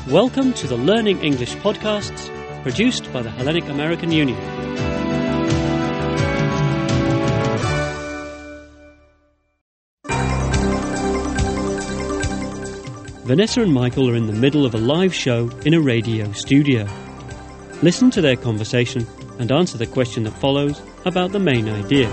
Welcome to the Learning English podcasts produced by the Hellenic American Union. Vanessa and Michael are in the middle of a live show in a radio studio. Listen to their conversation and answer the question that follows about the main idea.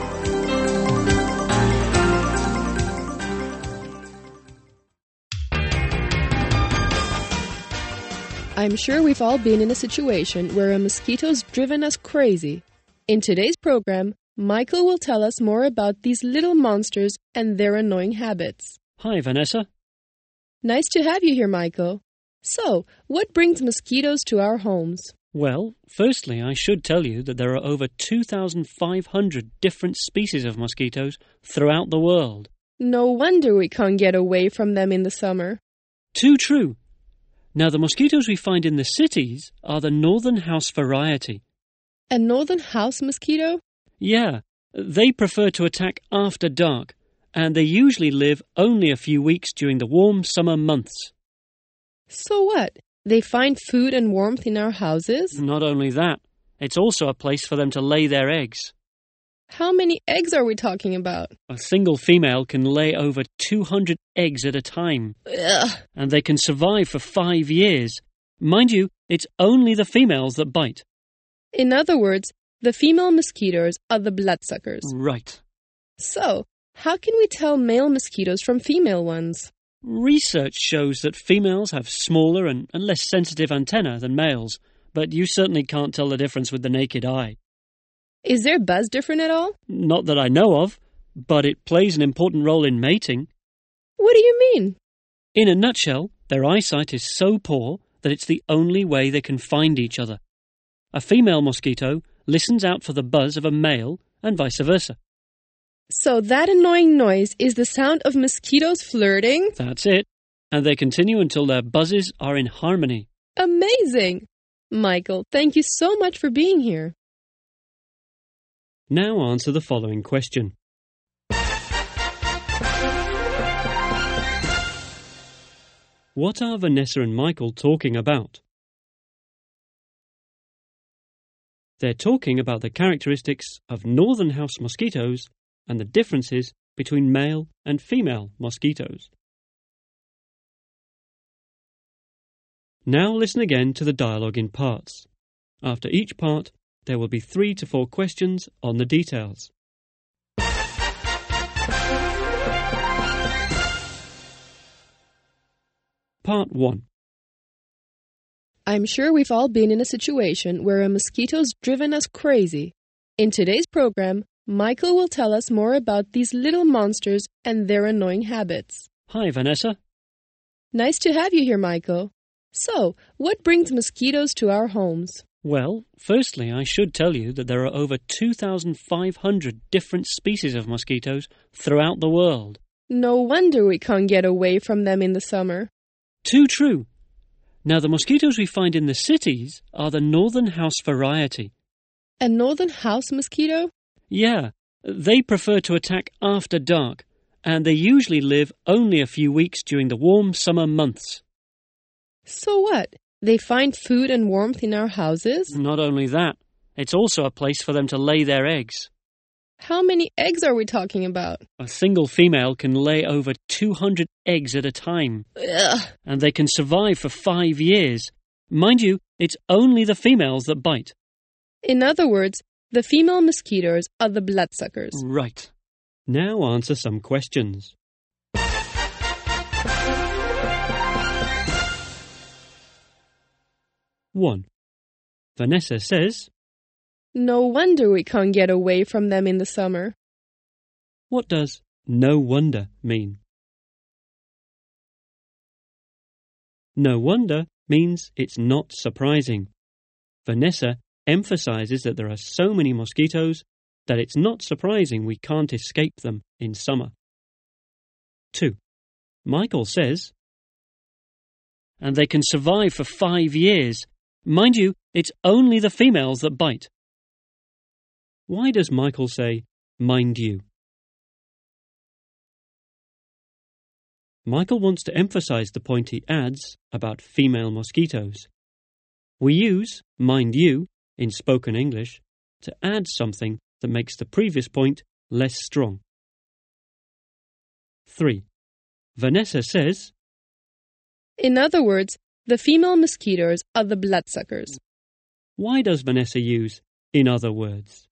I'm sure we've all been in a situation where a mosquito's driven us crazy. In today's program, Michael will tell us more about these little monsters and their annoying habits. Hi, Vanessa. Nice to have you here, Michael. So, what brings mosquitoes to our homes? Well, firstly, I should tell you that there are over 2,500 different species of mosquitoes throughout the world. No wonder we can't get away from them in the summer. Too true. Now, the mosquitoes we find in the cities are the northern house variety. A northern house mosquito? Yeah, they prefer to attack after dark, and they usually live only a few weeks during the warm summer months. So what? They find food and warmth in our houses? Not only that, it's also a place for them to lay their eggs. How many eggs are we talking about? A single female can lay over 200 eggs at a time. Ugh. And they can survive for 5 years. Mind you, it's only the females that bite. In other words, the female mosquitoes are the bloodsuckers. Right. So, how can we tell male mosquitoes from female ones? Research shows that females have smaller and less sensitive antennae than males, but you certainly can't tell the difference with the naked eye. Is their buzz different at all? Not that I know of, but it plays an important role in mating. What do you mean? In a nutshell, their eyesight is so poor that it's the only way they can find each other. A female mosquito listens out for the buzz of a male and vice versa. So that annoying noise is the sound of mosquitoes flirting? That's it. And they continue until their buzzes are in harmony. Amazing! Michael, thank you so much for being here. Now answer the following question. What are Vanessa and Michael talking about? They're talking about the characteristics of northern house mosquitoes and the differences between male and female mosquitoes. Now listen again to the dialogue in parts. After each part, there will be 3 to 4 questions on the details. Part 1. I'm sure we've all been in a situation where a mosquito's driven us crazy. In today's program, Michael will tell us more about these little monsters and their annoying habits. Hi, Vanessa. Nice to have you here, Michael. So, what brings mosquitoes to our homes? Well, firstly, I should tell you that there are over 2,500 different species of mosquitoes throughout the world. No wonder we can't get away from them in the summer. Too true. Now, the mosquitoes we find in the cities are the northern house variety. A northern house mosquito? Yeah, they prefer to attack after dark, and they usually live only a few weeks during the warm summer months. So what? They find food and warmth in our houses? Not only that, it's also a place for them to lay their eggs. How many eggs are we talking about? A single female can lay over 200 eggs at a time. Ugh. And they can survive for 5 years. Mind you, it's only the females that bite. In other words, the female mosquitoes are the bloodsuckers. Right. Now answer some questions. One. Vanessa says, No wonder we can't get away from them in the summer. what does no wonder mean? No wonder means it's not surprising. Vanessa emphasizes that there are so many mosquitoes that it's not surprising we can't escape them in summer. 2. Michael says, and they can survive for 5 years. Mind you, it's only the females that bite. Why does Michael say, mind you? Michael wants to emphasize the point he adds about female mosquitoes. We use mind you in spoken English to add something that makes the previous point less strong. 3. Vanessa says, In other words, the female mosquitoes are the bloodsuckers. Why does Vanessa use in other words?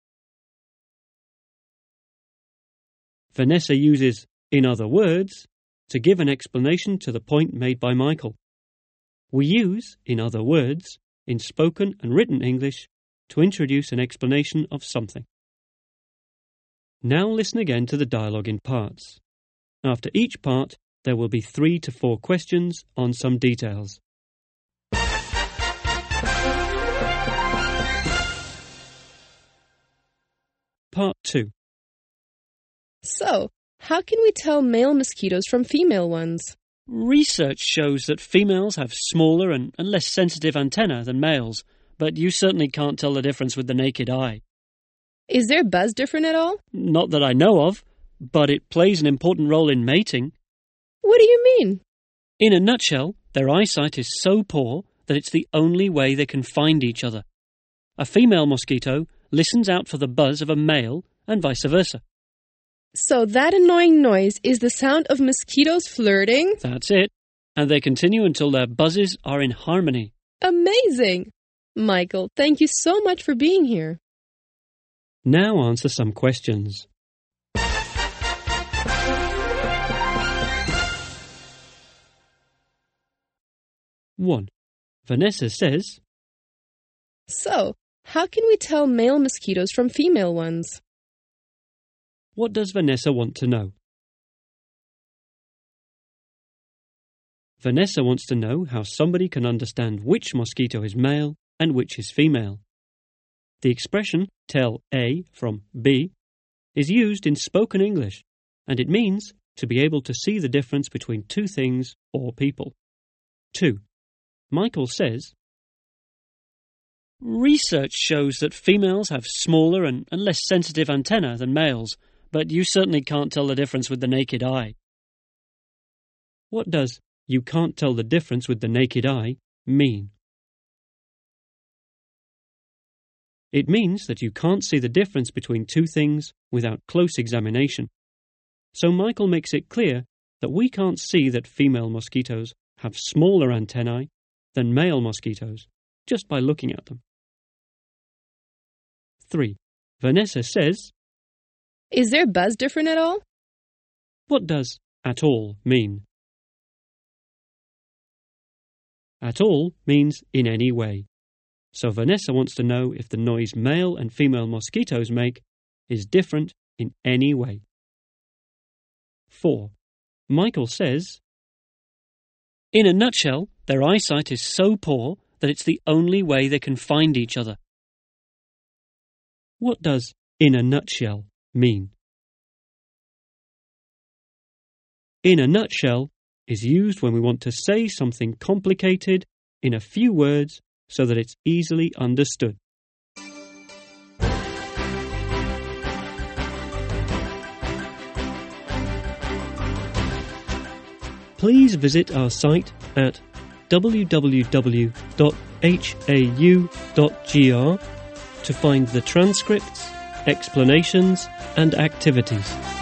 Vanessa uses in other words to give an explanation to the point made by Michael. We use in other words in spoken and written English to introduce an explanation of something. Now listen again to the dialogue in parts. After each part, there will be 3 to 4 questions on some details. Part 2. So, how can we tell male mosquitoes from female ones? Research shows that females have smaller and less sensitive antennae than males, but you certainly can't tell the difference with the naked eye. Is their buzz different at all? Not that I know of, but it plays an important role in mating. What do you mean? In a nutshell, their eyesight is so poor that it's the only way they can find each other. A female mosquito listens out for the buzz of a male and vice versa. So that annoying noise is the sound of mosquitoes flirting? That's it. And they continue until their buzzes are in harmony. Amazing! Michael, thank you so much for being here. Now answer some questions. One. Vanessa says, So, how can we tell male mosquitoes from female ones? What does Vanessa want to know? Vanessa wants to know how somebody can understand which mosquito is male and which is female. The expression tell A from B is used in spoken English, and it means to be able to see the difference between two things or people. 2. Michael says, Research shows that females have smaller and less sensitive antennae than males, but you certainly can't tell the difference with the naked eye. What does "you can't tell the difference with the naked eye" mean? It means that you can't see the difference between two things without close examination. So Michael makes it clear that we can't see that female mosquitoes have smaller antennae than male mosquitoes just by looking at them. 3. Vanessa says, Is their buzz different at all? What does "at all" mean? At all means in any way. So Vanessa wants to know if the noise male and female mosquitoes make is different in any way. 4. Michael says, In a nutshell, their eyesight is so poor that it's the only way they can find each other. What does "in a nutshell" mean? In a nutshell is used when we want to say something complicated in a few words so that it's easily understood. Please visit our site at www.hau.gr to find the transcripts, explanations, and activities.